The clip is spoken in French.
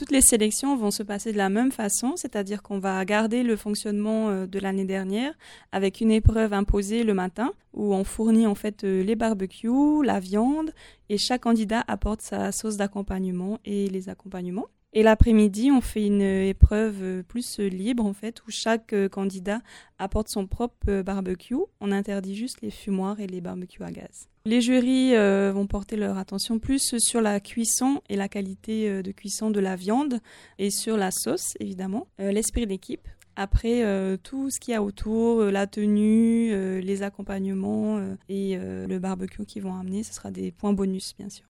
toutes les sélections vont se passer de la même façon, c'est-à-dire qu'on va garder le fonctionnement de l'année dernière avec une épreuve imposée le matin où on fournit en fait les barbecues, la viande et chaque candidat apporte sa sauce d'accompagnement et les accompagnements. Et l'après-midi, on fait une épreuve plus libre en fait où chaque candidat apporte son propre barbecue. On interdit juste les fumoirs et les barbecues à gaz. Les jurys vont porter leur attention plus sur la cuisson et la qualité de cuisson de la viande et sur la sauce évidemment, l'esprit d'équipe. Après, tout ce qu'il y a autour, la tenue, les accompagnements et le barbecue qu'ils vont amener, ce sera des points bonus bien sûr.